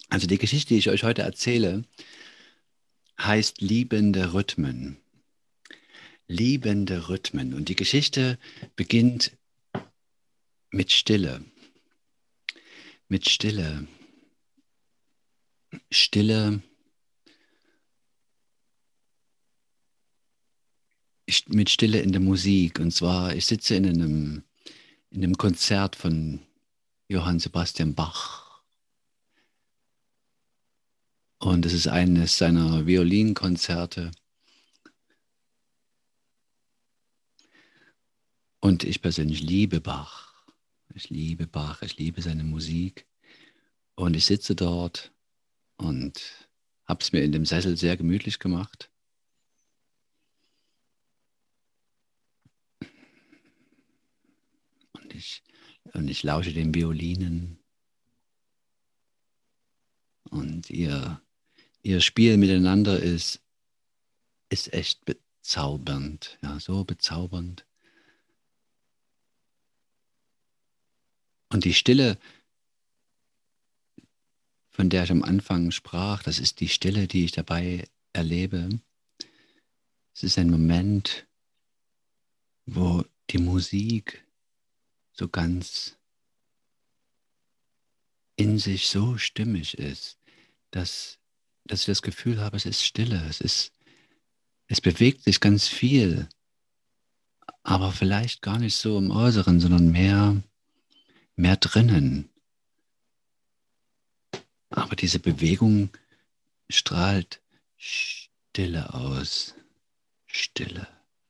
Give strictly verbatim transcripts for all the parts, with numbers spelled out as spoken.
Also die Geschichte, die ich euch heute erzähle, heißt Liebende Rhythmen. Liebende Rhythmen. Und die Geschichte beginnt mit Stille. Mit Stille. Stille. Mit Stille in der Musik. Und zwar, ich sitze in einem, in einem Konzert von Johann Sebastian Bach. Und es ist eines seiner Violinkonzerte. Und ich persönlich liebe Bach. Ich liebe Bach, ich liebe seine Musik. Und ich sitze dort und habe es mir in dem Sessel sehr gemütlich gemacht. Und ich, und ich lausche den Violinen. Und ihr, ihr Spiel miteinander ist, ist echt bezaubernd. Ja, so bezaubernd. Und die Stille, von der ich am Anfang sprach, das ist die Stille, die ich dabei erlebe. Es ist ein Moment, wo die Musik so ganz in sich so stimmig ist, dass, dass ich das Gefühl habe, es ist Stille, es ist, es bewegt sich ganz viel, aber vielleicht gar nicht so im Äußeren, sondern mehr, mehr drinnen. Aber diese Bewegung strahlt Stille aus, Stille.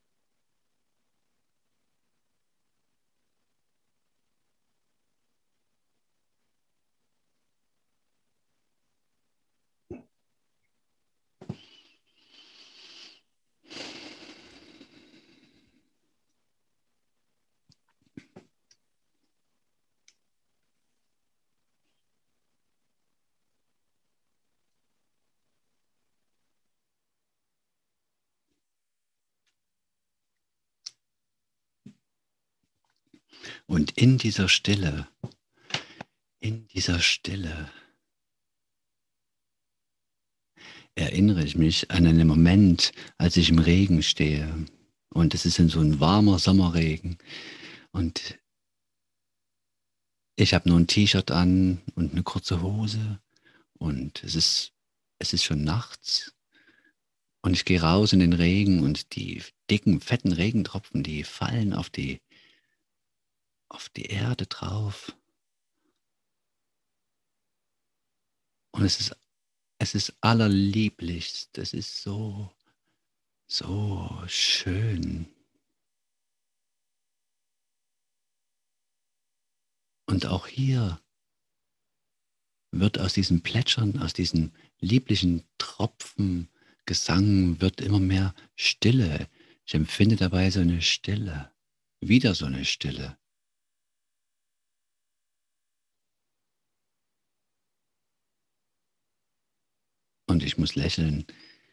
Und in dieser Stille, in dieser Stille erinnere ich mich an einen Moment, als ich im Regen stehe. Und es ist in so ein warmer Sommerregen. Und ich habe nur ein T-Shirt an und eine kurze Hose. Und es ist, es ist schon nachts. Und ich gehe raus in den Regen und die dicken, fetten Regentropfen, die fallen auf die, auf die Erde drauf. Und es ist, es ist allerlieblichst. Es ist so, so schön. Und auch hier wird aus diesem Plätschern, aus diesem lieblichen Tropfen Gesang wird immer mehr Stille. Ich empfinde dabei so eine Stille, wieder so eine Stille. Und ich muss lächeln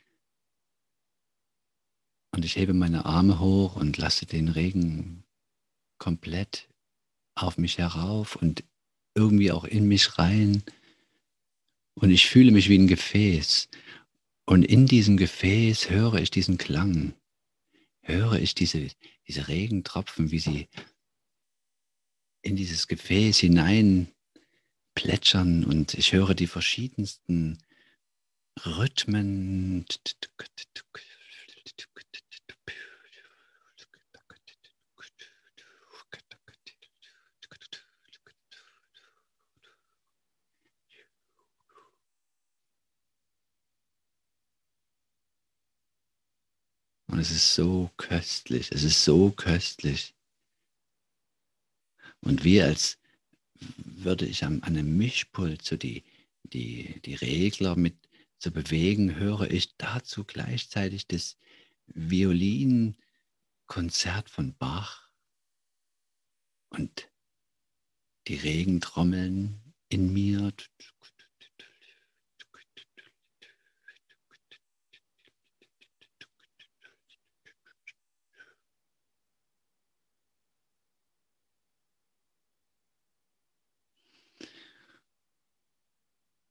und ich hebe meine Arme hoch und lasse den Regen komplett auf mich herauf und irgendwie auch in mich rein. Und ich fühle mich wie ein Gefäß. Und in diesem Gefäß höre ich diesen Klang, höre ich diese, diese Regentropfen, wie sie in dieses Gefäß hinein plätschern und ich höre die verschiedensten Rhythmen. Und es ist so köstlich, es ist so köstlich. Und wie als würde ich an, an einem Mischpult so die, die, die Regler mit zu bewegen, höre ich dazu gleichzeitig das Violinkonzert von Bach und die Regentrommeln in mir.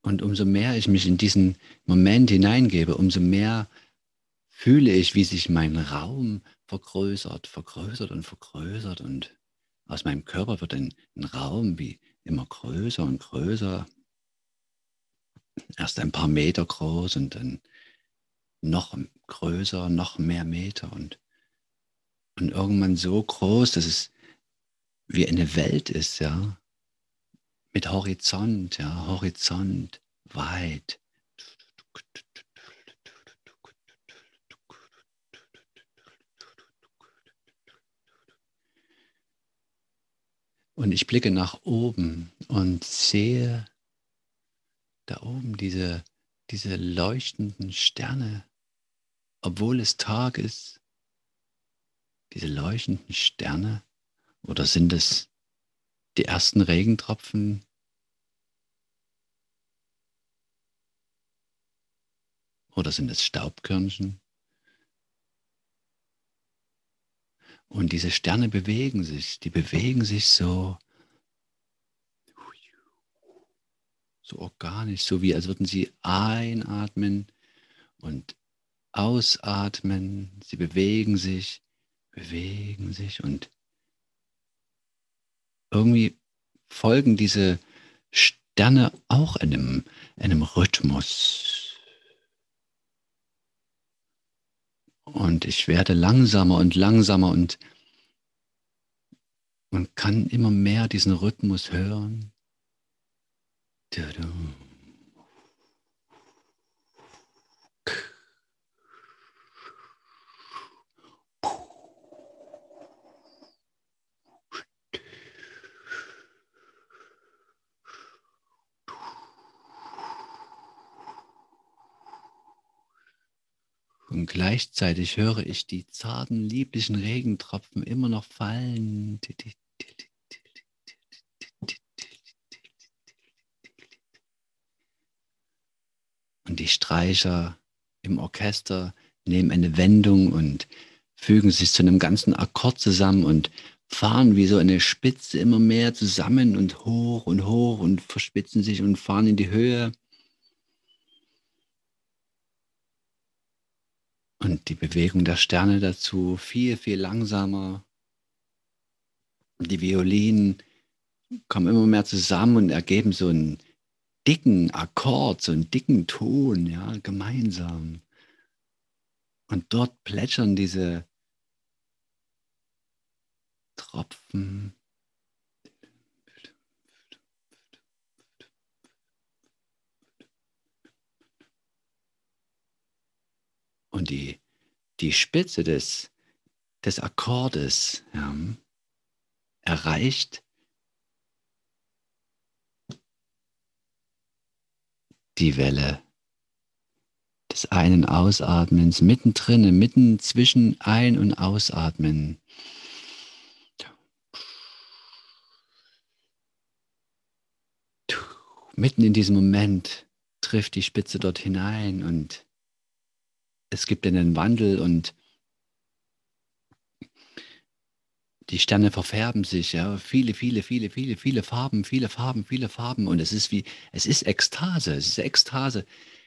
Und umso mehr ich mich in diesen Moment hineingebe, umso mehr fühle ich, wie sich mein Raum vergrößert, vergrößert und vergrößert. Und aus meinem Körper wird ein, ein Raum wie immer größer und größer. Erst ein paar Meter groß und dann noch größer, noch mehr Meter. Und, und irgendwann so groß, dass es wie eine Welt ist, ja. Mit Horizont, ja, Horizont, weit. Und ich blicke nach oben und sehe da oben diese, diese leuchtenden Sterne, obwohl es Tag ist, diese leuchtenden Sterne. Oder sind es die ersten Regentropfen? Oder sind es Staubkörnchen? Und diese Sterne bewegen sich, die bewegen sich so, so organisch, so wie als würden sie einatmen und ausatmen. Sie bewegen sich, bewegen sich und irgendwie folgen diese Sterne auch einem, einem Rhythmus. Und ich werde langsamer und langsamer und, und kann immer mehr diesen Rhythmus hören. Und gleichzeitig höre ich die zarten, lieblichen Regentropfen immer noch fallen. Und die Streicher im Orchester nehmen eine Wendung und fügen sich zu einem ganzen Akkord zusammen und fahren wie so eine Spitze immer mehr zusammen und hoch und hoch und verspitzen sich und fahren in die Höhe. Und die Bewegung der Sterne dazu viel, viel langsamer. Die Violinen kommen immer mehr zusammen und ergeben so einen dicken Akkord, so einen dicken Ton, ja, gemeinsam. Und dort plätschern diese Tropfen. Und die, die Spitze des, des Akkordes, ja, erreicht die Welle des Ein- und Ausatmens, mittendrin, mitten zwischen Ein- und Ausatmen. Mitten in diesem Moment trifft die Spitze dort hinein und es gibt einen Wandel und die Sterne verfärben sich, ja, viele, viele, viele, viele, viele Farben, viele Farben, viele Farben und es ist wie, es ist Ekstase, es ist Ekstase.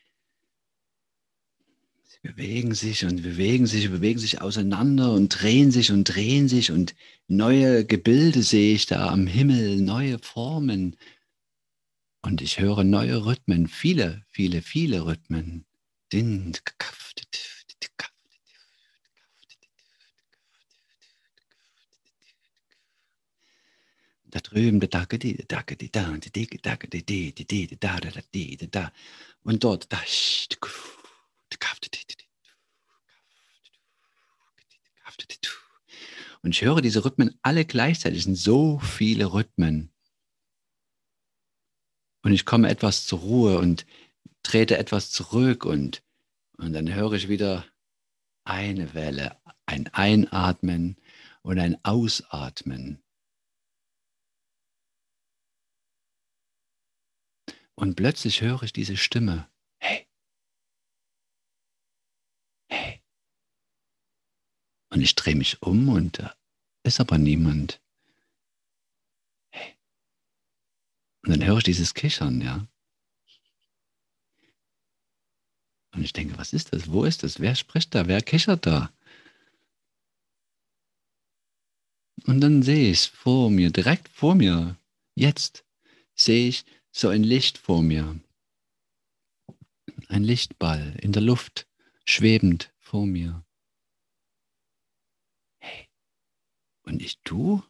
Sie bewegen sich und bewegen sich und bewegen sich auseinander und drehen sich und drehen sich und neue Gebilde sehe ich da am Himmel, neue Formen und ich höre neue Rhythmen, viele, viele, viele Rhythmen. Da drüben, und dort, und ich höre diese Rhythmen alle gleichzeitig, es sind so viele Rhythmen. Und ich komme etwas zur Ruhe und trete etwas zurück und, und dann höre ich wieder eine Welle, ein Einatmen und ein Ausatmen. Und plötzlich höre ich diese Stimme. Hey, hey. Und ich drehe mich um und da ist aber niemand. Hey. Und dann höre ich dieses Kichern, ja. Und ich denke, was ist das? Wo ist das? Wer spricht da? Wer kichert da? Und dann sehe ich es vor mir, direkt vor mir. Jetzt sehe ich so ein Licht vor mir. Ein Lichtball in der Luft, schwebend vor mir. Hey, und ich du?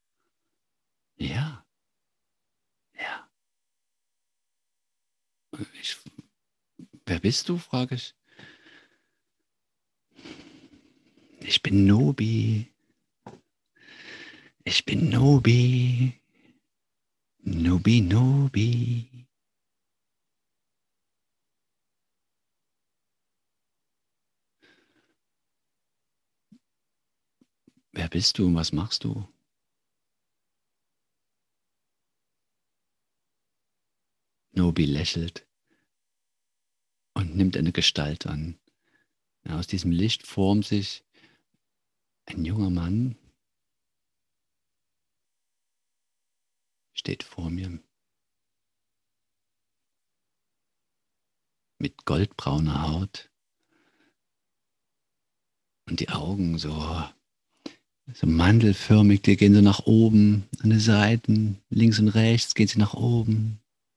Ja, ja. Ich, wer bist du, frage ich. Ich bin Nobi. Ich bin Nobi. Nobi, Nobi. Wer bist du und was machst du? Nobi lächelt und nimmt eine Gestalt an. Ja, aus diesem Licht formt sich ein junger Mann, steht vor mir mit goldbrauner Haut und die Augen so, so mandelförmig, die gehen so nach oben an den Seiten, links und rechts gehen sie nach oben.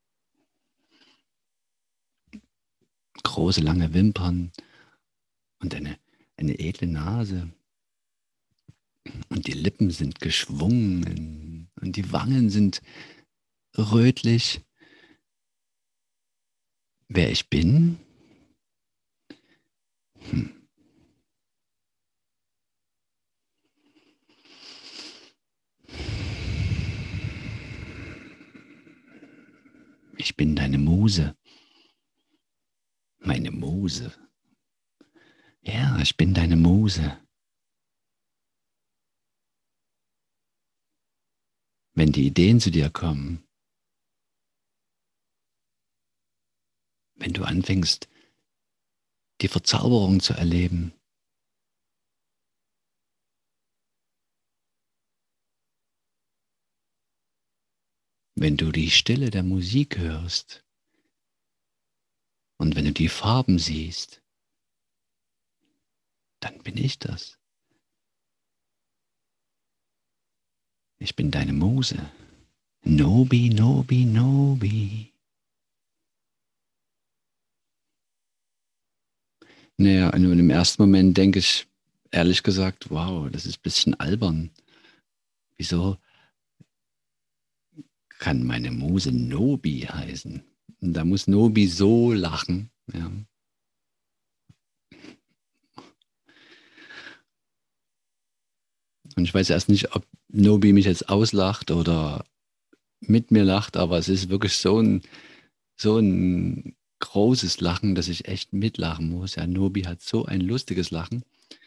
Große, lange Wimpern und eine, eine edle Nase. Und die Lippen sind geschwungen und die Wangen sind rötlich. Wer ich bin? Hm. Ich bin deine Muse. Meine Muse. Ja, ich bin deine Muse. Wenn die Ideen zu dir kommen, wenn du anfängst, die Verzauberung zu erleben, wenn du die Stille der Musik hörst und wenn du die Farben siehst, dann bin ich das. Ich bin deine Muse. Nobi, Nobi, Nobi. Naja, und im ersten Moment denke ich, ehrlich gesagt, wow, das ist ein bisschen albern. Wieso kann meine Muse Nobi heißen? Und da muss Nobi so lachen. Ja. Und ich weiß erst nicht, ob Nobi mich jetzt auslacht oder mit mir lacht, aber es ist wirklich so ein, so ein großes Lachen, dass ich echt mitlachen muss. Ja, Nobi hat so ein lustiges Lachen.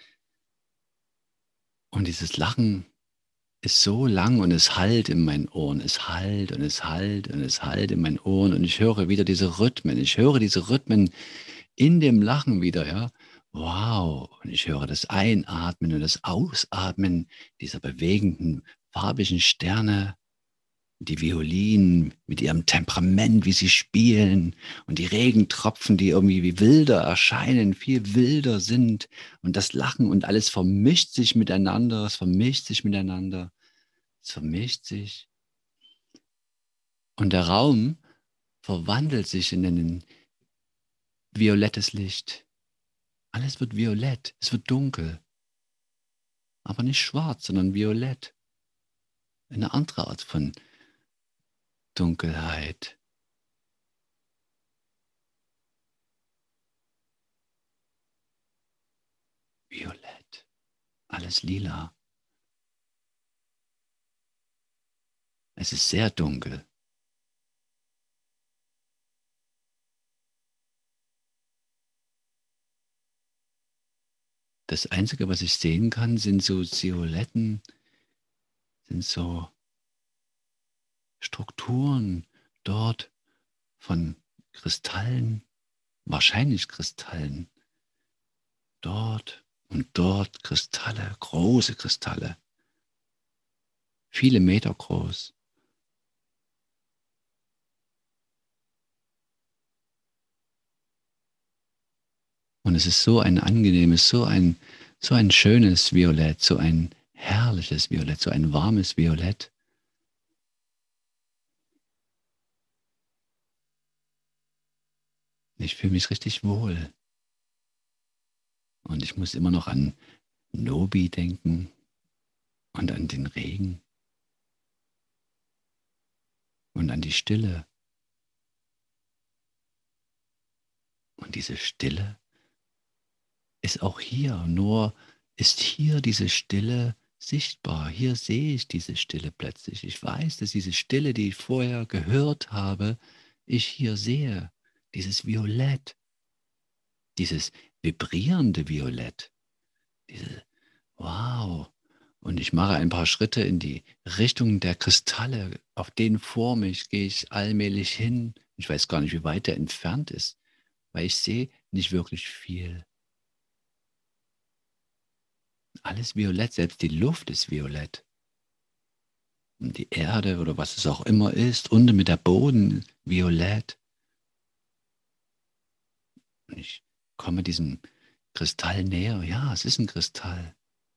Und dieses Lachen ist so lang und es hallt in meinen Ohren. Es hallt und es hallt und es hallt in meinen Ohren. Und ich höre wieder diese Rhythmen. Ich höre diese Rhythmen in dem Lachen wieder, ja. Wow. Und ich höre das Einatmen und das Ausatmen dieser bewegenden, farbigen Sterne. Die Violinen mit ihrem Temperament, wie sie spielen und die Regentropfen, die irgendwie wie wilder erscheinen, viel wilder sind und das Lachen und alles vermischt sich miteinander, es vermischt sich miteinander, es vermischt sich und der Raum verwandelt sich in ein violettes Licht. Alles wird violett, es wird dunkel, aber nicht schwarz, sondern violett. Eine andere Art von Dunkelheit. Violett, alles lila. Es ist sehr dunkel. Das Einzige, was ich sehen kann, sind so Silhouetten, sind so Strukturen dort von Kristallen, wahrscheinlich Kristallen. Dort und dort Kristalle, große Kristalle, viele Meter groß. Und es ist so ein angenehmes, so ein, so ein schönes Violett, so ein herrliches Violett, so ein warmes Violett. Ich fühle mich richtig wohl. Und ich muss immer noch an Nobi denken und an den Regen und an die Stille. Und diese Stille ist auch hier, nur ist hier diese Stille sichtbar. Hier sehe ich diese Stille plötzlich. Ich weiß, dass diese Stille, die ich vorher gehört habe, ich hier sehe. Dieses Violett, dieses vibrierende Violett. Diese, wow. Und ich mache ein paar Schritte in die Richtung der Kristalle. Auf denen vor mich gehe ich allmählich hin. Ich weiß gar nicht, wie weit der entfernt ist, weil ich sehe nicht wirklich viel. Alles violett, selbst die Luft ist violett. Und die Erde oder was es auch immer ist, unten mit der Boden violett. Und ich komme diesem Kristall näher. Ja, es ist ein Kristall.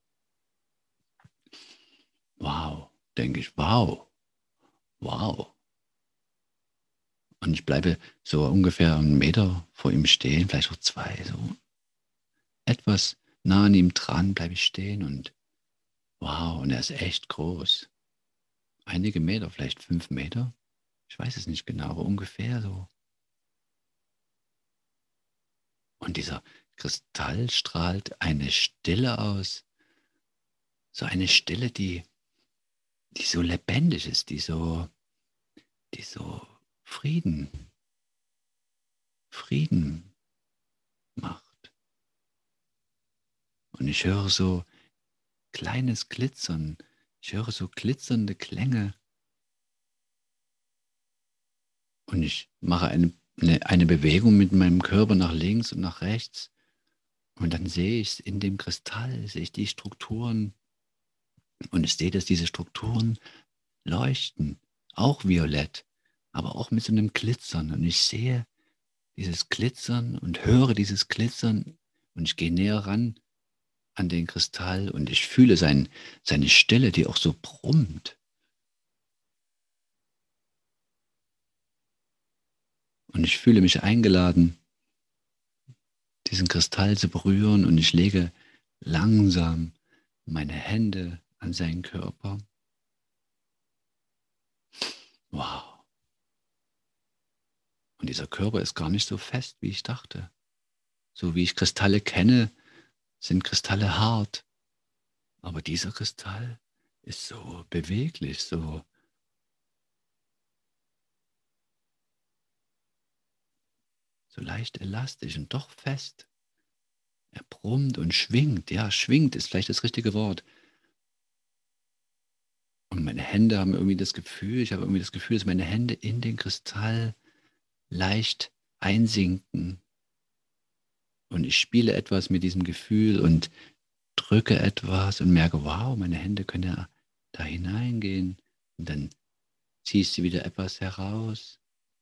Wow, denke ich, wow, wow. Und ich bleibe so ungefähr einen Meter vor ihm stehen, vielleicht auch zwei, so etwas nah an ihm dran bleibe ich stehen und wow, und er ist echt groß. Einige Meter, vielleicht fünf Meter. Ich weiß es nicht genau, aber ungefähr so. Und dieser Kristall strahlt eine Stille aus, so eine Stille, die, die so lebendig ist, die so, die so Frieden, Frieden macht. Und ich höre so kleines Glitzern, ich höre so glitzernde Klänge und ich mache eine, eine, eine Bewegung mit meinem Körper nach links und nach rechts und dann sehe ich in dem Kristall, sehe ich die Strukturen und ich sehe, dass diese Strukturen leuchten, auch violett, aber auch mit so einem Glitzern. Und ich sehe dieses Glitzern und höre dieses Glitzern und ich gehe näher ran an den Kristall und ich fühle sein, seine Stille, die auch so brummt. Und ich fühle mich eingeladen, diesen Kristall zu berühren und ich lege langsam meine Hände an seinen Körper. Wow. Und dieser Körper ist gar nicht so fest, wie ich dachte. So wie ich Kristalle kenne, sind Kristalle hart. Aber dieser Kristall ist so beweglich, so, so leicht elastisch und doch fest. Er brummt und schwingt. Ja, schwingt ist vielleicht das richtige Wort. Und meine Hände haben irgendwie das Gefühl, ich habe irgendwie das Gefühl, dass meine Hände in den Kristall leicht einsinken. Und ich spiele etwas mit diesem Gefühl und drücke etwas und merke, wow, meine Hände können ja da hineingehen. Und dann ziehst du wieder etwas heraus.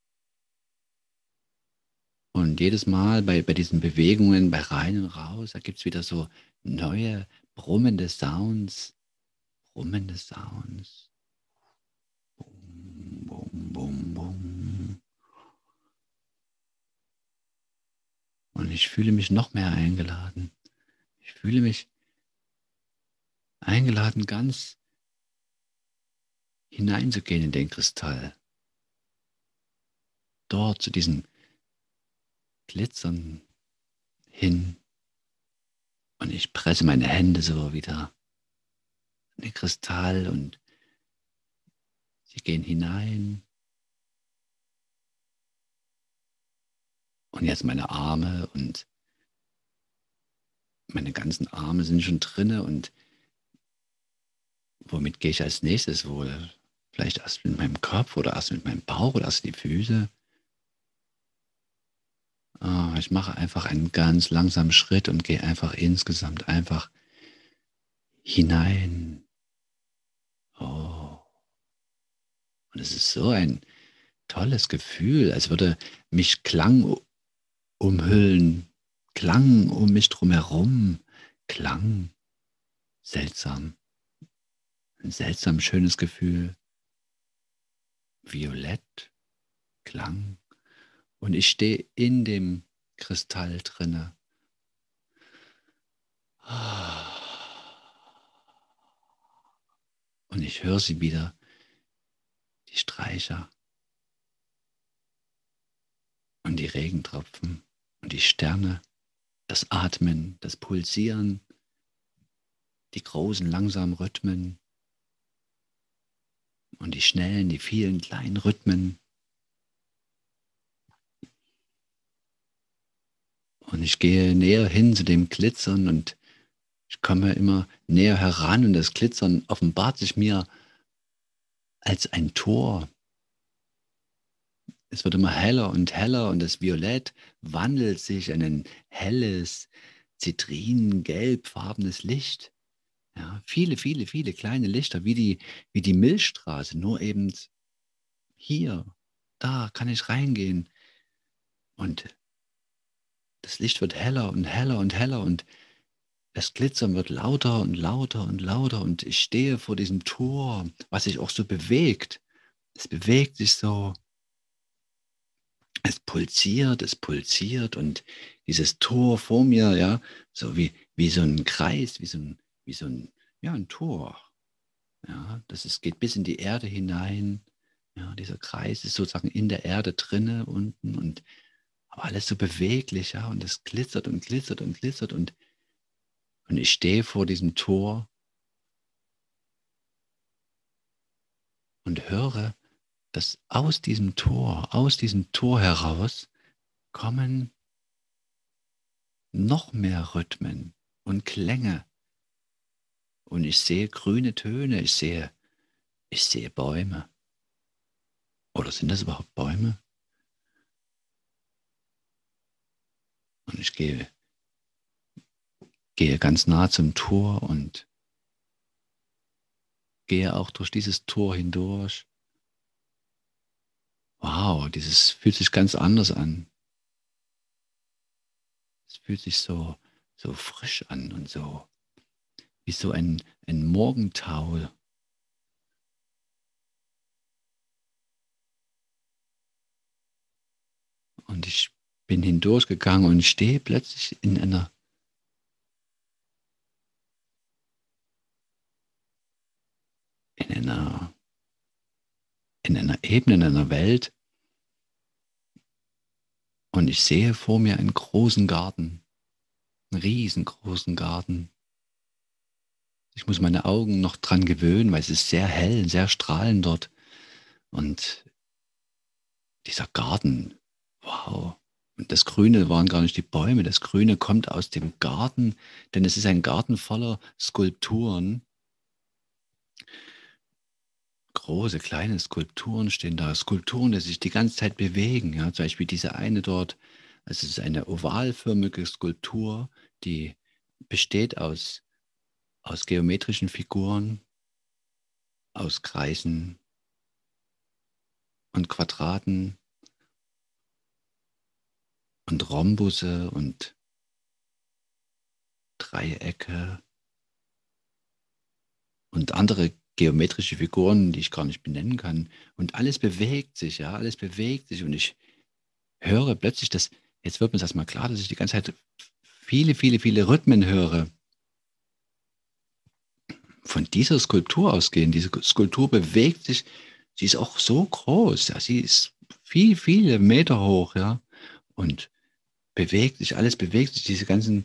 Und jedes Mal bei, bei diesen Bewegungen, bei rein und raus, da gibt es wieder so neue brummende Sounds. Brummende Sounds. Bum, bum, bum, bum. Und ich fühle mich noch mehr eingeladen. Ich fühle mich eingeladen, ganz hineinzugehen in den Kristall. Dort zu diesen Glitzern hin. Und ich presse meine Hände so wieder in den Kristall und sie gehen hinein. Und jetzt meine Arme und meine ganzen Arme sind schon drinne und womit gehe ich als nächstes wohl? Vielleicht erst mit meinem Kopf oder erst mit meinem Bauch oder erst die Füße. Ah, ich mache einfach einen ganz langsamen Schritt und gehe einfach insgesamt einfach hinein. Oh. Und es ist so ein tolles Gefühl, als würde mich Klang umhüllen. Klang um mich drum herum. Klang. Seltsam. Ein seltsam schönes Gefühl. Violett. Klang. Und ich stehe in dem Kristall drinne. Und ich höre sie wieder, die Streicher und die Regentropfen und die Sterne, das Atmen, das Pulsieren, die großen, langsamen Rhythmen und die schnellen, die vielen kleinen Rhythmen. Und ich gehe näher hin zu dem Glitzern und ich komme immer näher heran und das Glitzern offenbart sich mir als ein Tor. Es wird immer heller und heller und das Violett wandelt sich in ein helles, zitrinengelbfarbenes Licht. Ja, viele, viele, viele kleine Lichter, wie die, wie die Milchstraße, nur eben hier, da kann ich reingehen. Und das Licht wird heller und heller und heller und das Glitzern wird lauter und lauter und lauter und ich stehe vor diesem Tor, was sich auch so bewegt. Es bewegt sich so, es pulsiert, es pulsiert und dieses Tor vor mir, ja, so wie, wie so ein Kreis, wie so ein, wie so ein, ja, ein Tor. Ja, das ist, geht bis in die Erde hinein. Ja, dieser Kreis ist sozusagen in der Erde drinne unten und aber alles so beweglich, ja, und es glitzert und glitzert und glitzert und, und ich stehe vor diesem Tor und höre, dass aus diesem Tor, aus diesem Tor heraus kommen noch mehr Rhythmen und Klänge. Und ich sehe grüne Töne, ich sehe, ich sehe Bäume. Oder sind das überhaupt Bäume? Und ich gehe, gehe ganz nah zum Tor und gehe auch durch dieses Tor hindurch. Wow, dieses fühlt sich ganz anders an. Es fühlt sich so, so frisch an und so wie so ein, ein Morgentau. Und ich bin hindurchgegangen und stehe plötzlich in einer, in einer, in einer Ebene, in einer Welt. Und ich sehe vor mir einen großen Garten, einen riesengroßen Garten. Ich muss meine Augen noch dran gewöhnen, weil es ist sehr hell, sehr strahlend dort. Und dieser Garten, wow. Und das Grüne waren gar nicht die Bäume, das Grüne kommt aus dem Garten, denn es ist ein Garten voller Skulpturen. Große, kleine Skulpturen stehen da, Skulpturen, die sich die ganze Zeit bewegen. Ja, zum Beispiel diese eine dort, also es ist eine ovalförmige Skulptur, die besteht aus, aus geometrischen Figuren, aus Kreisen und Quadraten und Rhombusse und Dreiecke und andere geometrische Figuren, die ich gar nicht benennen kann. Und alles bewegt sich, ja, alles bewegt sich. Und ich höre plötzlich, dass, jetzt wird mir das mal klar, dass ich die ganze Zeit viele, viele, viele Rhythmen höre. Von dieser Skulptur ausgehen. Diese Skulptur bewegt sich, sie ist auch so groß, ja, sie ist viel, viele Meter hoch, ja, und bewegt sich, alles bewegt sich, diese ganzen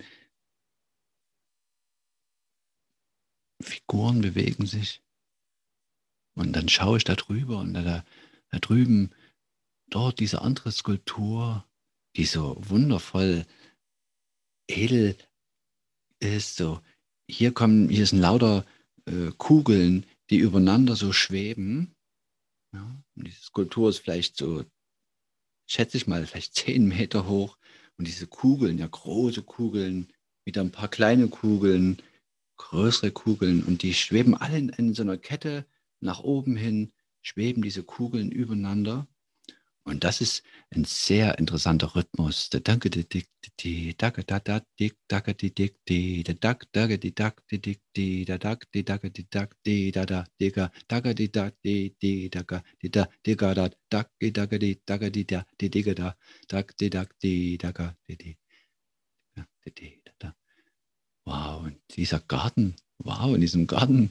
Figuren bewegen sich. Und dann schaue ich da drüber und da, da drüben, dort diese andere Skulptur, die so wundervoll edel ist, so, hier kommen, hier sind lauter äh, Kugeln, die übereinander so schweben. Ja, und diese Skulptur ist vielleicht so, schätze ich mal, vielleicht zehn Meter hoch. Und diese Kugeln, ja große Kugeln, wieder ein paar kleine Kugeln, größere Kugeln. Und die schweben alle in, in so einer Kette nach oben hin, schweben diese Kugeln übereinander. Und das ist ein sehr interessanter Rhythmus. Der Danke, die Dick, die Dacke, da, da, Dick, Dacke, die Dick, die, der Dack, Dacke, die Dack, die Dick, die, der Dack, die Dacke, die Dack, die, da, da, Digga, Dacke, die Dack, die, die, Dacke, die da, Digga, da, Dack, die Dacke, die, Dacke, die da, die Digga, da, Dack, die Dack, die, Dacke, die, die, ja, die, die, da, da. Wow, und dieser Garten, wow, in diesem Garten,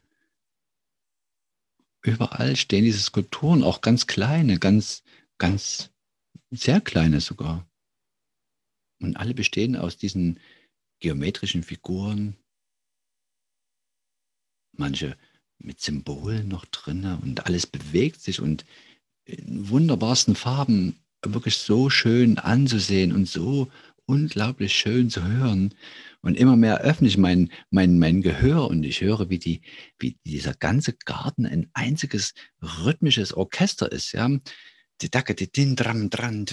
überall stehen diese Skulpturen, auch ganz kleine, ganz, ganz, sehr kleine sogar. Und alle bestehen aus diesen geometrischen Figuren, manche mit Symbolen noch drin und alles bewegt sich und in wunderbarsten Farben, wirklich so schön anzusehen und so unglaublich schön zu hören. Und immer mehr öffne ich mein, mein, mein Gehör und ich höre, wie, die, wie dieser ganze Garten ein einziges rhythmisches Orchester ist. Ja? Die Dacke, die Din, Dram, Dran.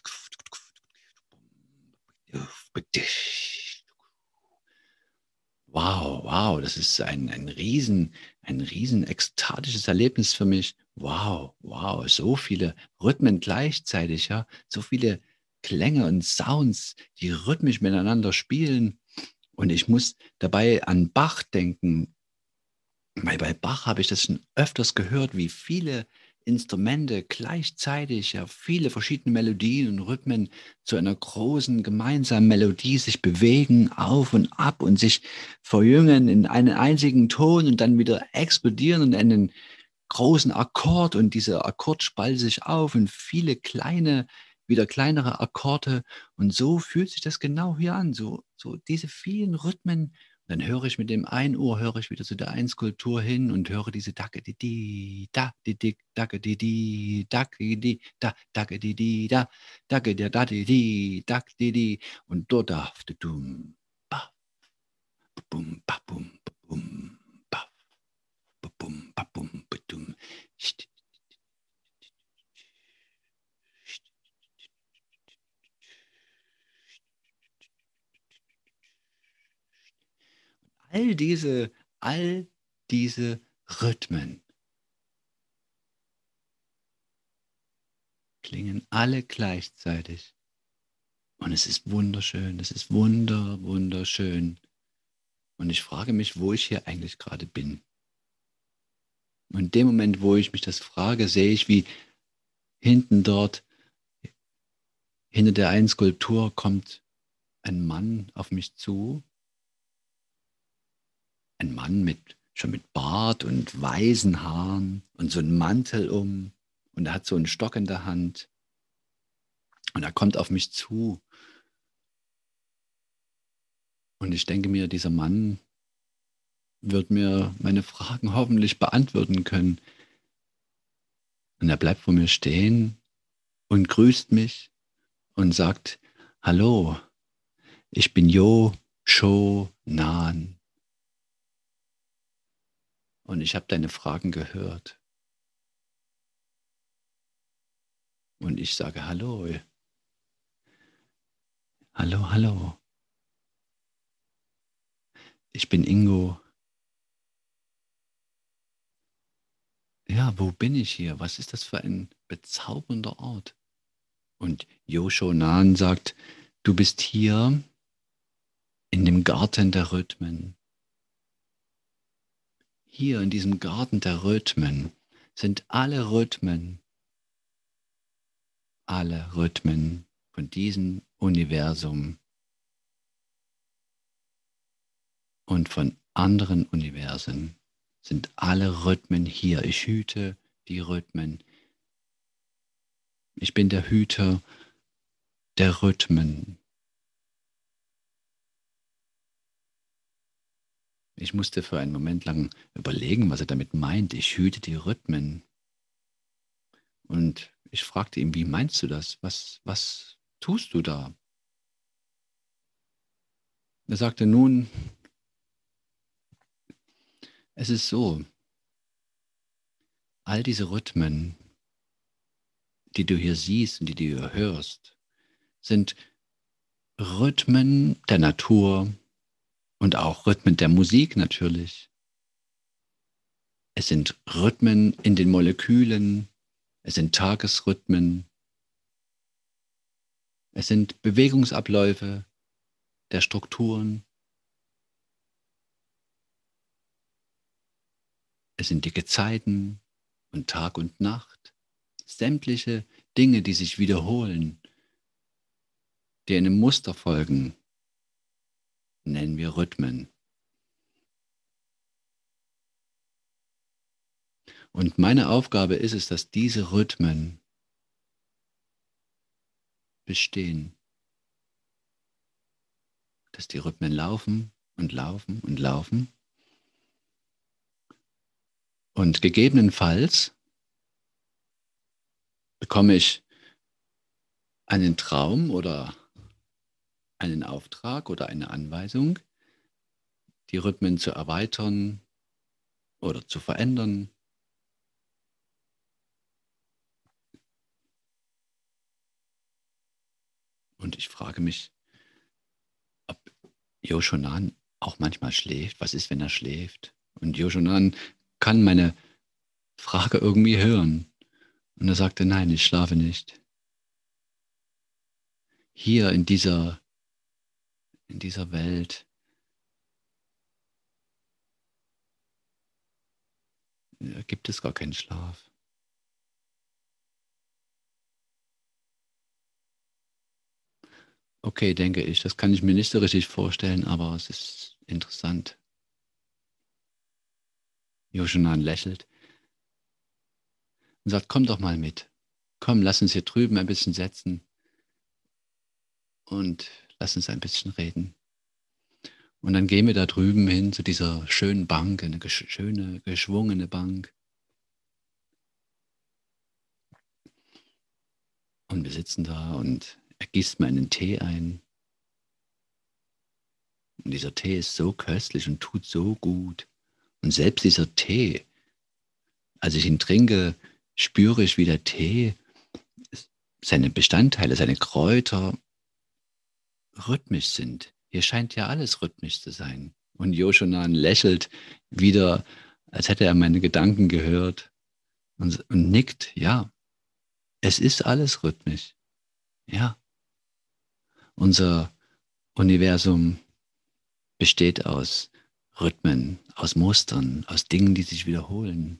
Wow, wow, das ist ein, ein riesen, ein riesen ekstatisches Erlebnis für mich. Wow, wow, so viele Rhythmen gleichzeitig, ja, so viele Klänge und Sounds, die rhythmisch miteinander spielen. Und ich muss dabei an Bach denken, weil bei Bach habe ich das schon öfters gehört, wie viele Instrumente gleichzeitig, ja, viele verschiedene Melodien und Rhythmen zu einer großen gemeinsamen Melodie sich bewegen, auf und ab und sich verjüngen in einen einzigen Ton und dann wieder explodieren in einen großen Akkord und dieser Akkord spaltet sich auf in viele kleine, wieder kleinere Akkorde und so fühlt sich das genau hier an, so, so diese vielen Rhythmen. Dann höre ich mit dem einen Ohr, höre ich wieder zu der einen Skulptur hin und höre diese Dacke, die, die, da, die, die, Dacke, die, die, Dacke, die, da, Dacke, die, die, da, Dacke, der, da, die, die, Dack, die, die, und dort darf du, dum, ba, bum, ba, bum, bum, ba, bum, ba, bum, ba, dum. All diese, all diese Rhythmen klingen alle gleichzeitig. Und es ist wunderschön, es ist wunder, wunderschön. Und ich frage mich, wo ich hier eigentlich gerade bin. Und in dem Moment, wo ich mich das frage, sehe ich, wie hinten dort, hinter der einen Skulptur kommt ein Mann auf mich zu. Ein Mann mit, schon mit Bart und weißen Haaren und so einen Mantel um. Und er hat so einen Stock in der Hand. Und er kommt auf mich zu. Und ich denke mir, dieser Mann wird mir meine Fragen hoffentlich beantworten können. Und er bleibt vor mir stehen und grüßt mich und sagt, hallo, ich bin Jo Sho Nan. Und ich habe deine Fragen gehört. Und ich sage, hallo, hallo, hallo. Ich bin Ingo. Ja, wo bin ich hier? Was ist das für ein bezaubernder Ort? Und Jo Sho Nan sagt, du bist hier in dem Garten der Rhythmen. Hier in diesem Garten der Rhythmen sind alle Rhythmen, alle Rhythmen von diesem Universum und von anderen Universen sind alle Rhythmen hier. Ich hüte die Rhythmen. Ich bin der Hüter der Rhythmen. Ich musste für einen Moment lang überlegen, was er damit meint. Ich hüte die Rhythmen. Und ich fragte ihn, wie meinst du das? Was, was tust du da? Er sagte, nun, es ist so, all diese Rhythmen, die du hier siehst und die du hier hörst, sind Rhythmen der Natur und auch Rhythmen der Musik natürlich. Es sind Rhythmen in den Molekülen, Es sind Tagesrhythmen. Es sind Bewegungsabläufe der Strukturen. Es sind die Gezeiten und Tag und Nacht. Sämtliche Dinge, die sich wiederholen, die einem Muster folgen, nennen wir Rhythmen. Und meine Aufgabe ist es, dass diese Rhythmen bestehen. Dass die Rhythmen laufen und laufen und laufen. Und gegebenenfalls bekomme ich einen Traum oder einen Auftrag oder eine Anweisung, die Rhythmen zu erweitern oder zu verändern. Und ich frage mich, ob Joshonan auch manchmal schläft. Was ist, wenn er schläft? Und Joshonan kann meine Frage irgendwie hören. Und er sagte, nein, ich schlafe nicht. Hier in dieser, in dieser Welt gibt es gar keinen Schlaf. Okay, denke ich, das kann ich mir nicht so richtig vorstellen, aber es ist interessant. Joshonan lächelt und sagt, komm doch mal mit. Komm, lass uns hier drüben ein bisschen setzen und lass uns ein bisschen reden. Und dann gehen wir da drüben hin zu dieser schönen Bank, eine gesch schöne, geschwungene Bank. Und wir sitzen da und er gießt mir einen Tee ein. Und dieser Tee ist so köstlich und tut so gut. Und selbst dieser Tee, als ich ihn trinke, spüre ich, wie der Tee, seine Bestandteile, seine Kräuter rhythmisch sind. Hier scheint ja alles rhythmisch zu sein. Und Joshonan lächelt wieder, als hätte er meine Gedanken gehört und, und nickt. Ja, es ist alles rhythmisch. Ja, unser Universum besteht aus Rhythmen, aus Mustern, aus Dingen, die sich wiederholen.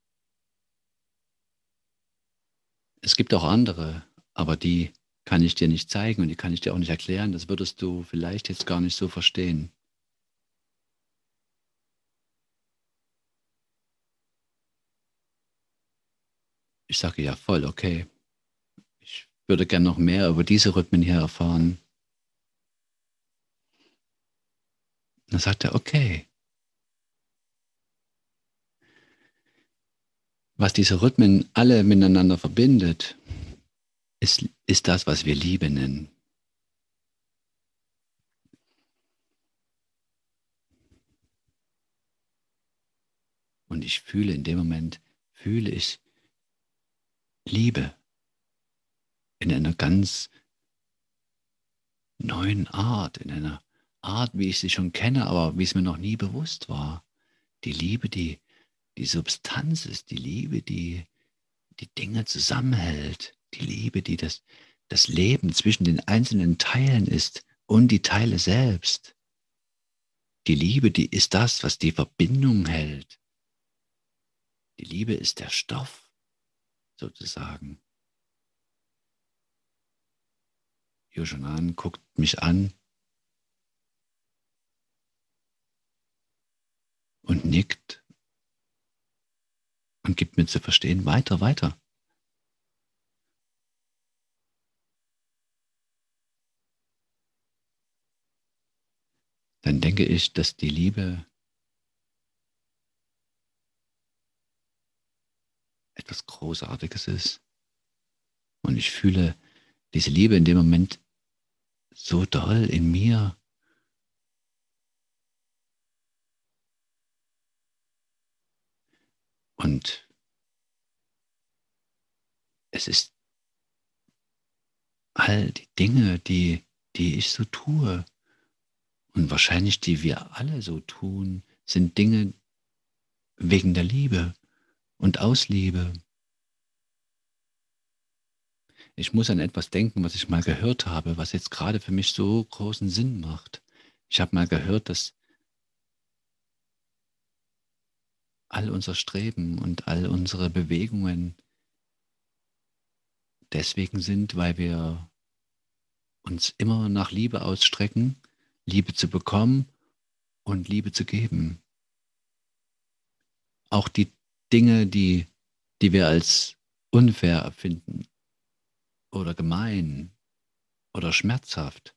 Es gibt auch andere, aber die kann ich dir nicht zeigen und die kann ich dir auch nicht erklären. Das würdest du vielleicht jetzt gar nicht so verstehen. Ich sage ja voll, okay. Ich würde gern noch mehr über diese Rhythmen hier erfahren. Und dann sagt er, okay. Was diese Rhythmen alle miteinander verbindet, ist, ist das, was wir Liebe nennen. Und ich fühle in dem Moment, fühle ich Liebe in einer ganz neuen Art, in einer Art, wie ich sie schon kenne, aber wie es mir noch nie bewusst war. Die Liebe, die die Substanz ist, die Liebe, die die Dinge zusammenhält, die Liebe, die das, das Leben zwischen den einzelnen Teilen ist und die Teile selbst. Die Liebe, die ist das, was die Verbindung hält. Die Liebe ist der Stoff, sozusagen. Joshonan guckt mich an und nickt und gibt mir zu verstehen, weiter, weiter. Dann denke ich, dass die Liebe etwas Großartiges ist. Und ich fühle diese Liebe in dem Moment so doll in mir. Und es ist all die Dinge, die, die ich so tue und wahrscheinlich die wir alle so tun, sind Dinge wegen der Liebe und aus Liebe. Ich muss an etwas denken, was ich mal gehört habe, was jetzt gerade für mich so großen Sinn macht. Ich habe mal gehört, dass all unser Streben und all unsere Bewegungen deswegen sind, weil wir uns immer nach Liebe ausstrecken, Liebe zu bekommen und Liebe zu geben. Auch die Dinge, die, die wir als unfair empfinden oder gemein oder schmerzhaft,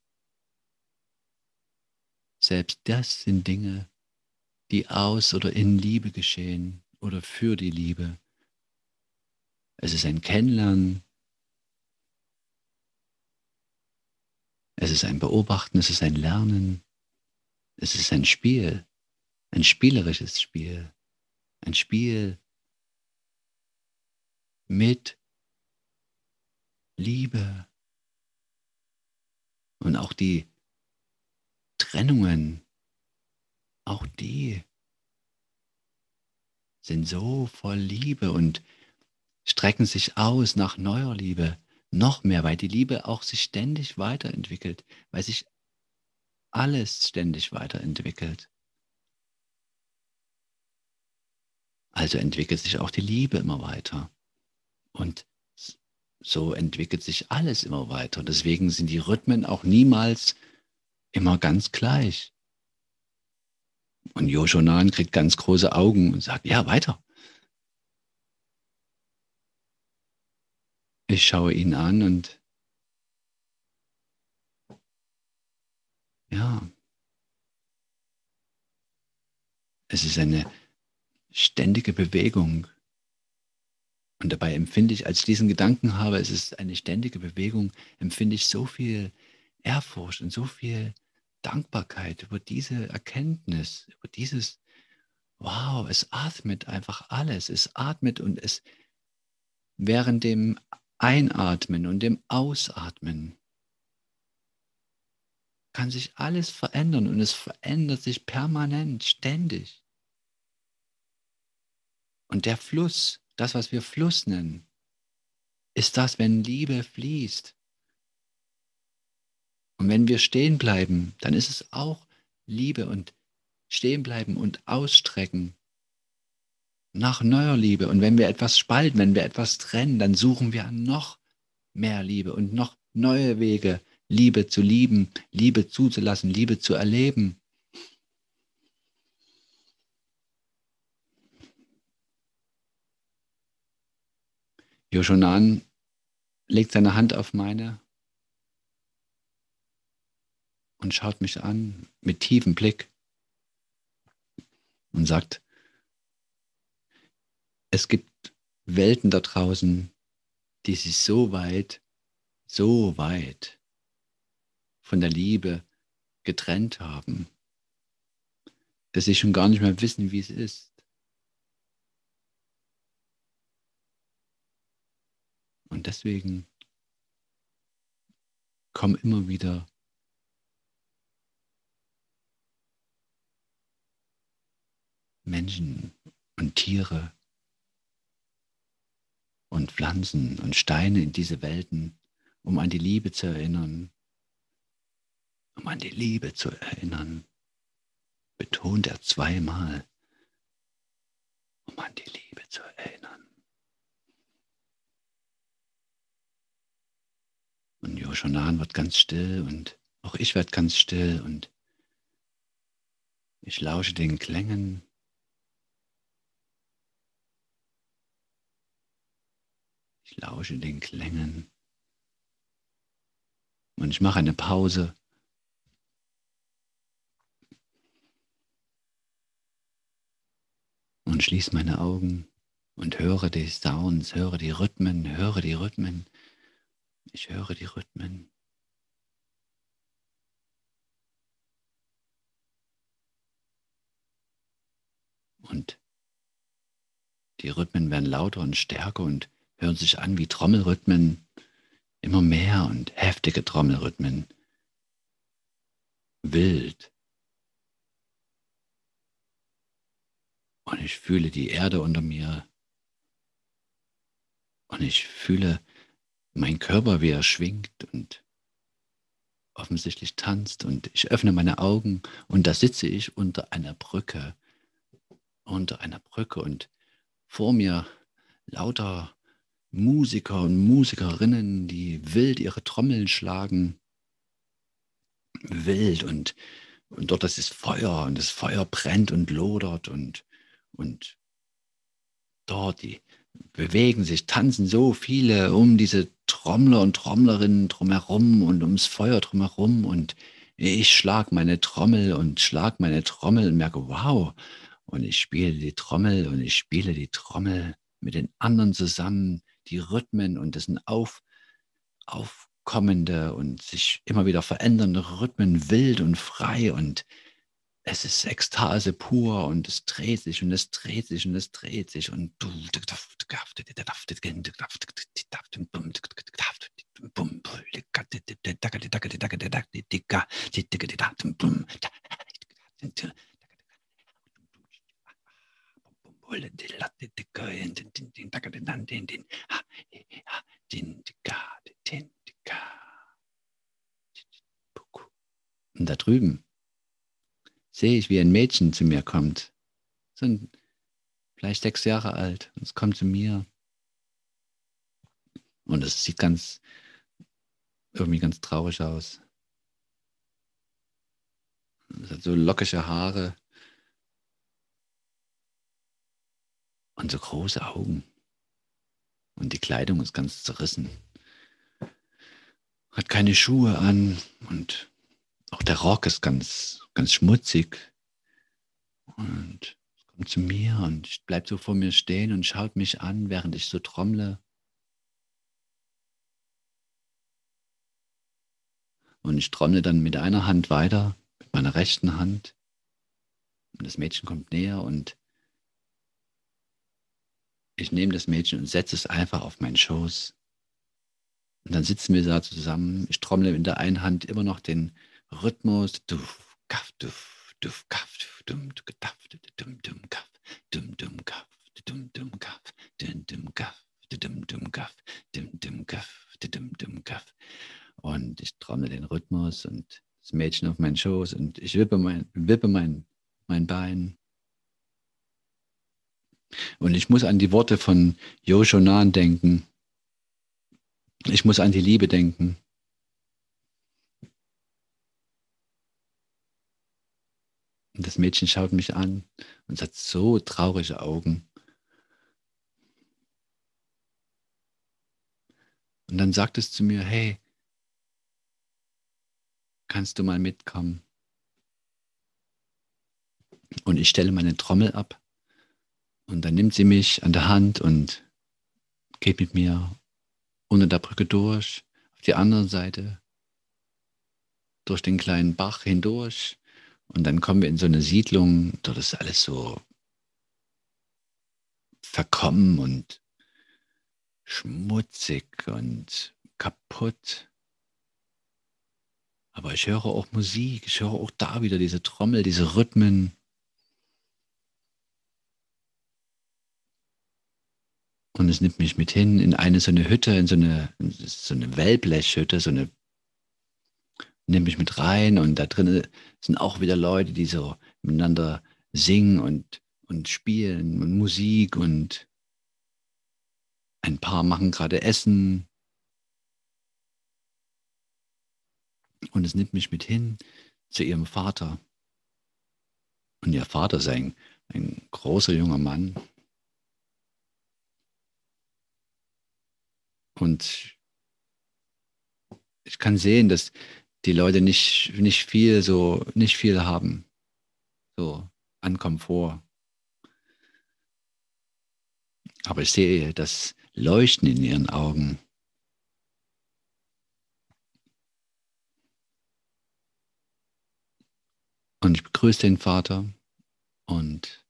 selbst das sind Dinge, die aus oder in Liebe geschehen oder für die Liebe. Es ist ein Kennenlernen, es ist ein Beobachten, es ist ein Lernen, es ist ein Spiel, ein spielerisches Spiel, ein Spiel mit Liebe. Und auch die Trennungen, auch die sind so voll Liebe und strecken sich aus nach neuer Liebe, noch mehr, weil die Liebe auch sich ständig weiterentwickelt, weil sich alles ständig weiterentwickelt. Also entwickelt sich auch die Liebe immer weiter. Und so entwickelt sich alles immer weiter. Deswegen sind die Rhythmen auch niemals immer ganz gleich. Und Joshonan kriegt ganz große Augen und sagt, ja, weiter. Ich schaue ihn an und ja, es ist eine ständige Bewegung. Und dabei empfinde ich, als ich diesen Gedanken habe, es ist eine ständige Bewegung, empfinde ich so viel Ehrfurcht und so viel Dankbarkeit über diese Erkenntnis, über dieses, wow, es atmet einfach alles. Es atmet und es während dem Einatmen und dem Ausatmen kann sich alles verändern und es verändert sich permanent, ständig. Und der Fluss, das, was wir Fluss nennen, ist das, wenn Liebe fließt. Und wenn wir stehen bleiben, dann ist es auch Liebe und stehen bleiben und ausstrecken nach neuer Liebe. Und wenn wir etwas spalten, wenn wir etwas trennen, dann suchen wir noch mehr Liebe und noch neue Wege, Liebe zu lieben, Liebe zuzulassen, Liebe zu erleben. Joshonan legt seine Hand auf meine und schaut mich an mit tiefem Blick und sagt, es gibt Welten da draußen, die sich so weit, so weit von der Liebe getrennt haben, dass sie schon gar nicht mehr wissen, wie es ist. Und deswegen kommen immer wieder Menschen und Tiere und Pflanzen und Steine in diese Welten, um an die Liebe zu erinnern, um an die Liebe zu erinnern, betont er zweimal, um an die Liebe zu erinnern. Und Joshonan wird ganz still und auch ich werde ganz still und ich lausche den Klängen. Ich lausche den Klängen und ich mache eine Pause. Und schließe meine Augen und höre die Sounds, höre die Rhythmen, höre die Rhythmen. Ich höre die Rhythmen. Und die Rhythmen werden lauter und stärker und hören sich an wie Trommelrhythmen. Immer mehr und heftige Trommelrhythmen. Wild. Und ich fühle die Erde unter mir. Und ich fühle mein Körper, wie er schwingt und offensichtlich tanzt. Und ich öffne meine Augen und da sitze ich unter einer Brücke, unter einer Brücke und vor mir lauter Musiker und Musikerinnen, die wild ihre Trommeln schlagen, wild und, und dort ist das Feuer und das Feuer brennt und lodert und, und dort, die bewegen sich, tanzen so viele um diese Trommler und Trommlerinnen drumherum und ums Feuer drumherum und ich schlag meine Trommel und schlag meine Trommel und merke, wow, und ich spiele die Trommel und ich spiele die Trommel mit den anderen zusammen, die Rhythmen und das sind auf, aufkommende und sich immer wieder verändernde Rhythmen, wild und frei und es ist Ekstase pur und es dreht sich und es dreht sich und es dreht sich und und da drüben sehe ich, wie ein Mädchen zu mir kommt. So ein, vielleicht sechs Jahre alt. Und es kommt zu mir. Und es sieht ganz, irgendwie ganz traurig aus. Es hat so lockige Haare und so große Augen. Und die Kleidung ist ganz zerrissen. Hat keine Schuhe an und auch der Rock ist ganz, ganz schmutzig. Und es kommt zu mir und bleibt so vor mir stehen und schaut mich an, während ich so trommle. Und ich trommle dann mit einer Hand weiter, mit meiner rechten Hand. Und das Mädchen kommt näher und ich nehme das Mädchen und setze es einfach auf meinen Schoß. Und dann sitzen wir da zusammen. Ich trommle in der einen Hand immer noch den Rhythmus. Duf, kaff, duf, duf, kaff, dum, dum, dum, dum, kaff, dum, dum, kaff, dum, dum, kaff, dum, dum, kaff, dum, dum, kaff, dum, dum, kaff, dum, dum, kaff. Und ich trommle den Rhythmus und das Mädchen auf meinen Schoß und ich wippe mein, wippe mein, mein Bein. Und ich muss an die Worte von Joshonan denken. Ich muss an die Liebe denken. Und das Mädchen schaut mich an und es hat so traurige Augen. Und dann sagt es zu mir, hey, kannst du mal mitkommen? Und ich stelle meine Trommel ab und dann nimmt sie mich an der Hand und geht mit mir unter der Brücke durch, auf die andere Seite, durch den kleinen Bach hindurch. Und dann kommen wir in so eine Siedlung, dort ist alles so verkommen und schmutzig und kaputt. Aber ich höre auch Musik, ich höre auch da wieder diese Trommel, diese Rhythmen. Und es nimmt mich mit hin in eine so eine Hütte, in so eine, so eine Wellblechhütte, so eine, nimmt mich mit rein und da drin sind auch wieder Leute, die so miteinander singen und, und spielen und Musik und ein paar machen gerade Essen und es nimmt mich mit hin zu ihrem Vater. Und ihr Vater ist ein, ein großer junger Mann. Und ich kann sehen, dass die Leute nicht, nicht viel so, nicht viel haben, so an Komfort. Aber ich sehe das Leuchten in ihren Augen. Und ich begrüße den Vater und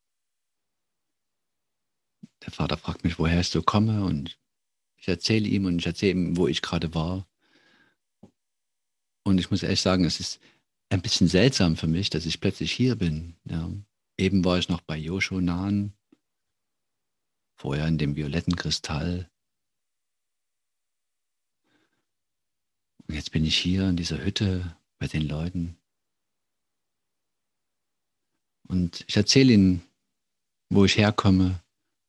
der Vater fragt mich, woher ich so komme und ich erzähle ihm und ich erzähle ihm, wo ich gerade war. Und ich muss ehrlich sagen, es ist ein bisschen seltsam für mich, dass ich plötzlich hier bin. Ja. Eben war ich noch bei Joshonan, vorher in dem violetten Kristall. jetzt bin ich hier in dieser Hütte bei den Leuten und ich erzähle ihnen, wo ich herkomme.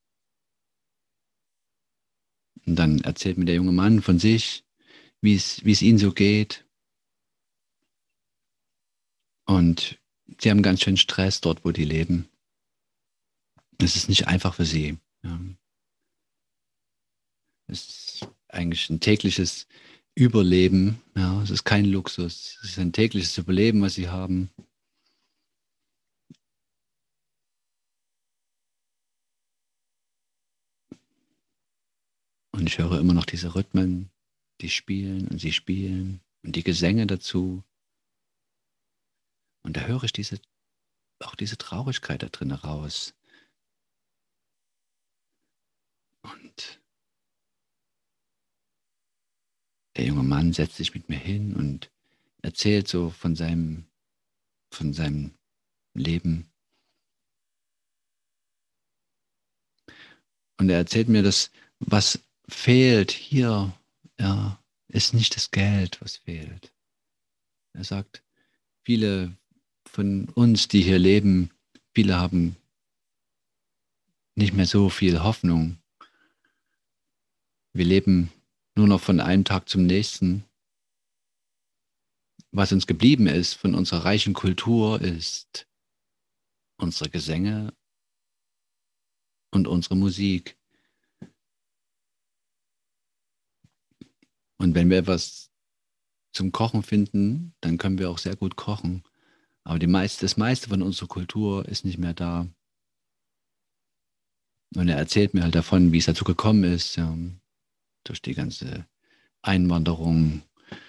Und dann erzählt mir der junge Mann von sich, wie es, wie es ihnen so geht. Und sie haben ganz schön Stress dort, wo die leben. Es ist nicht einfach für sie. Ja. Es ist eigentlich ein tägliches Überleben. Ja. Es ist kein Luxus. Es ist ein tägliches Überleben, was sie haben. Und ich höre immer noch diese Rhythmen, die spielen und sie spielen und die Gesänge dazu. Und da höre ich diese, auch diese Traurigkeit da drin raus. Und der junge Mann setzt sich mit mir hin und erzählt so von seinem, von seinem Leben. Und er erzählt mir, dass was fehlt hier, ja, ist nicht das Geld, was fehlt. Er sagt, viele von uns, die hier leben, viele haben nicht mehr so viel Hoffnung. Wir leben nur noch von einem Tag zum nächsten. Was uns geblieben ist von unserer reichen Kultur, ist unsere Gesänge und unsere Musik. Und wenn wir etwas zum Kochen finden, dann können wir auch sehr gut kochen. Aber die meiste, das meiste von unserer Kultur ist nicht mehr da. Und er erzählt mir halt davon, wie es dazu gekommen ist, ja, durch die ganze Einwanderung.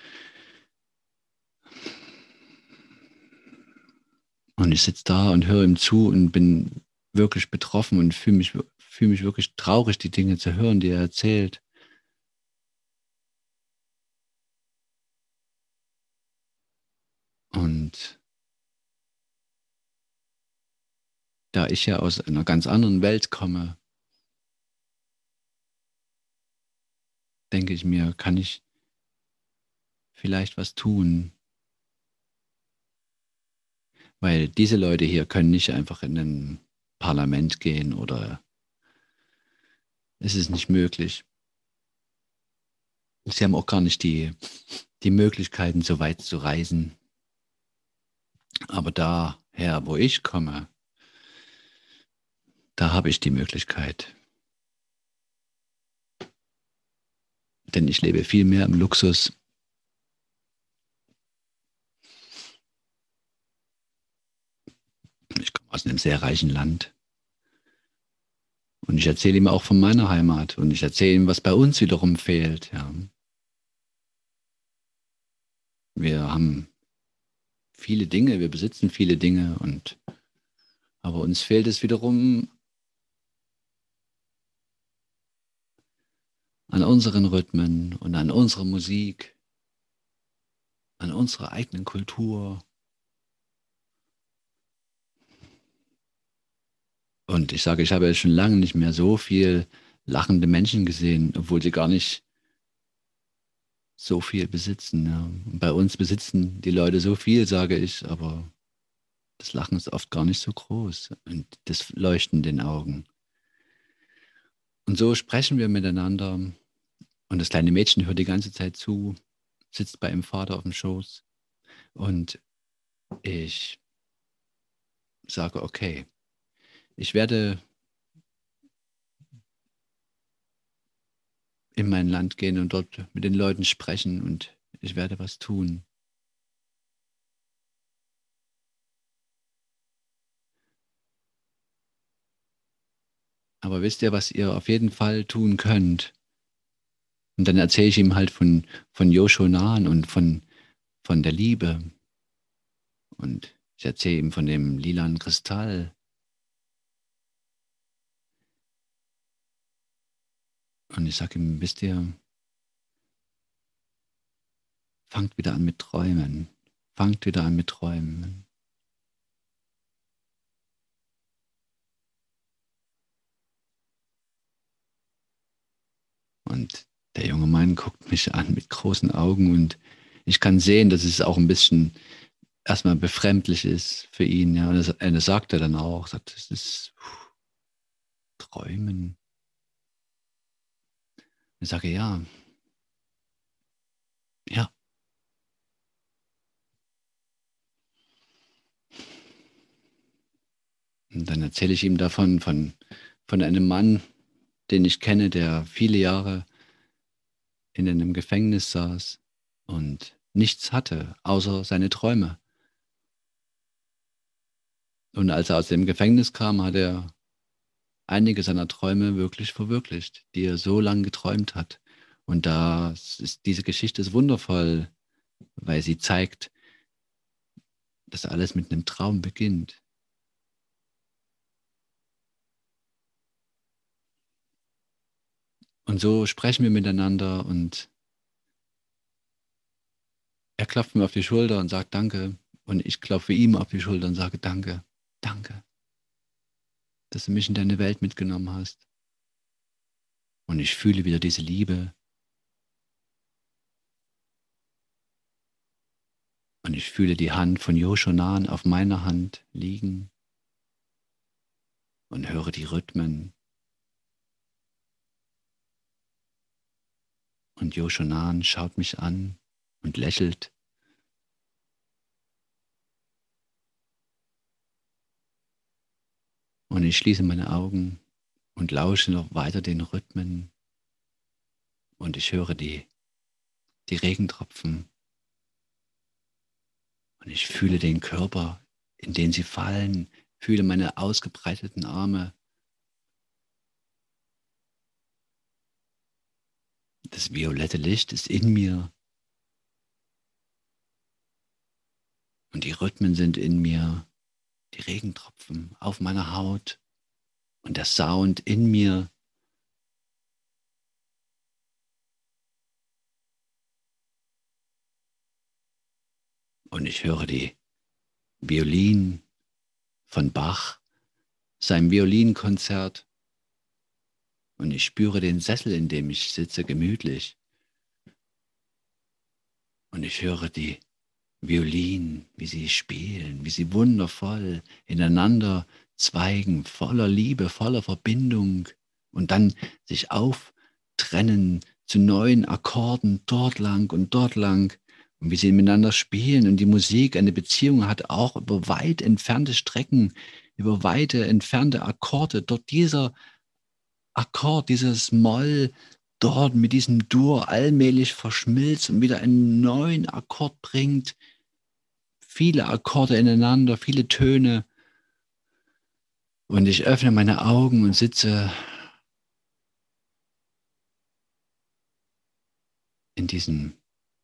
Und ich sitze da und höre ihm zu und bin wirklich betroffen und fühle mich, fühle mich wirklich traurig, die Dinge zu hören, die er erzählt. Und da ich ja aus einer ganz anderen Welt komme, denke ich mir, kann ich vielleicht was tun. Weil diese Leute hier können nicht einfach in ein Parlament gehen oder es ist nicht möglich. Sie haben auch gar nicht die, die Möglichkeiten, so weit zu reisen. Aber daher, wo ich komme, da habe ich die Möglichkeit. Denn ich lebe viel mehr im Luxus. Ich komme aus einem sehr reichen Land. Und ich erzähle ihm auch von meiner Heimat. Und ich erzähle ihm, was bei uns wiederum fehlt. Ja. Wir haben viele Dinge, wir besitzen viele Dinge. Und, aber uns fehlt es wiederum an unseren Rhythmen und an unserer Musik, an unserer eigenen Kultur. Und ich sage, ich habe schon lange nicht mehr so viel lachende Menschen gesehen, obwohl sie gar nicht so viel besitzen. Ja. Und bei uns besitzen die Leute so viel, sage ich, aber das Lachen ist oft gar nicht so groß und das Leuchten in den Augen. Und so sprechen wir miteinander und das kleine Mädchen hört die ganze Zeit zu, sitzt bei ihrem Vater auf dem Schoß und ich sage, okay, ich werde in mein Land gehen und dort mit den Leuten sprechen und ich werde was tun. Aber wisst ihr, was ihr auf jeden Fall tun könnt? Und dann erzähle ich ihm halt von, von Yoshonan und von, von der Liebe. Und ich erzähle ihm von dem lilanen Kristall. Und ich sage ihm, wisst ihr, fangt wieder an mit Träumen. Fangt wieder an mit Träumen. Und der junge Mann guckt mich an mit großen Augen und ich kann sehen, dass es auch ein bisschen erstmal befremdlich ist für ihn. Ja. Und das, und das sagt er dann auch, sagt, es ist puh, Träumen. Ich sage, ja, ja. Und dann erzähle ich ihm davon, von, von einem Mann, den ich kenne, der viele Jahre in einem Gefängnis saß und nichts hatte, außer seine Träume. Und als er aus dem Gefängnis kam, hat er einige seiner Träume wirklich verwirklicht, die er so lange geträumt hat. Und da ist diese Geschichte ist wundervoll, weil sie zeigt, dass alles mit einem Traum beginnt. Und so sprechen wir miteinander und er klopft mir auf die Schulter und sagt Danke. Und ich klopfe ihm auf die Schulter und sage Danke, danke, dass du mich in deine Welt mitgenommen hast. Und ich fühle wieder diese Liebe. Und ich fühle die Hand von Yoshonan auf meiner Hand liegen und höre die Rhythmen. Und Yoshonan schaut mich an und lächelt. Und ich schließe meine Augen und lausche noch weiter den Rhythmen. Und ich höre die, die Regentropfen. Und ich fühle den Körper, in den sie fallen, fühle meine ausgebreiteten Arme. Das violette Licht ist in mir. Und die Rhythmen sind in mir. Die Regentropfen auf meiner Haut. Und der Sound in mir. Und ich höre die Violinen von Bach, seinem Violinkonzert. Und ich spüre den Sessel, in dem ich sitze, gemütlich. Und ich höre die Violinen, wie sie spielen, wie sie wundervoll ineinander zweigen, voller Liebe, voller Verbindung und dann sich auftrennen zu neuen Akkorden dort lang und dort lang und wie sie miteinander spielen und die Musik eine Beziehung hat, auch über weit entfernte Strecken, über weite entfernte Akkorde. Dort dieser Akkord, dieses Moll dort mit diesem Dur allmählich verschmilzt und wieder einen neuen Akkord bringt. Viele Akkorde ineinander, viele Töne. Und ich öffne meine Augen und sitze in diesem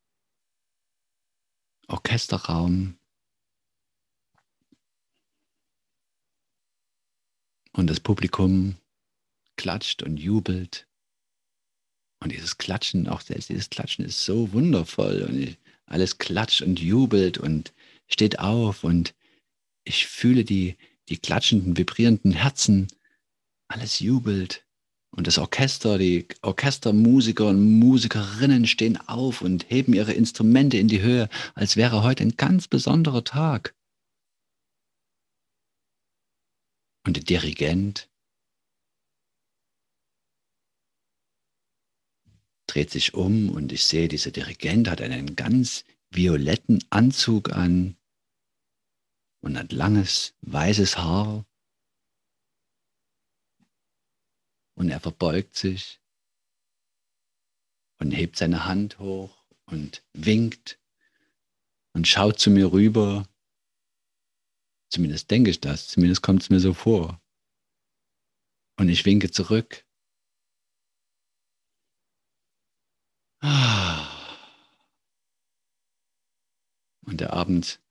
Orchesterraum. Und das Publikum klatscht und jubelt. Und dieses Klatschen, auch selbst dieses Klatschen ist so wundervoll. Und ich, alles klatscht und jubelt und steht auf. Und ich fühle die, die klatschenden, vibrierenden Herzen. Alles jubelt. Und das Orchester, die Orchestermusiker und Musikerinnen stehen auf und heben ihre Instrumente in die Höhe, als wäre heute ein ganz besonderer Tag. Und der Dirigent dreht sich um und ich sehe, dieser Dirigent hat einen ganz violetten Anzug an und hat langes, weißes Haar. Und er verbeugt sich und hebt seine Hand hoch und winkt und schaut zu mir rüber. Zumindest denke ich das, zumindest kommt es mir so vor. Und ich winke zurück. Und der Abend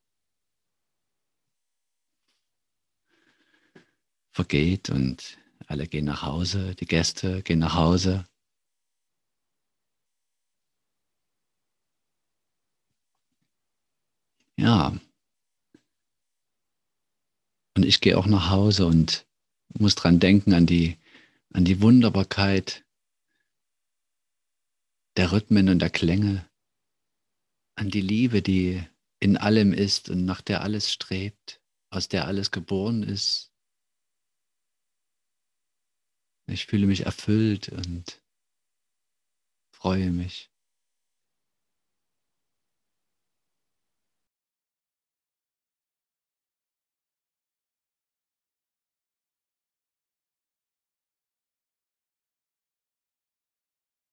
vergeht und alle gehen nach Hause, die Gäste gehen nach Hause. Ja. Und ich gehe auch nach Hause und muss dran denken an die, an die Wunderbarkeit der Rhythmen und der Klänge, an an die Liebe, die in allem ist und nach der alles strebt, aus der alles geboren ist. Ich fühle mich erfüllt und freue mich.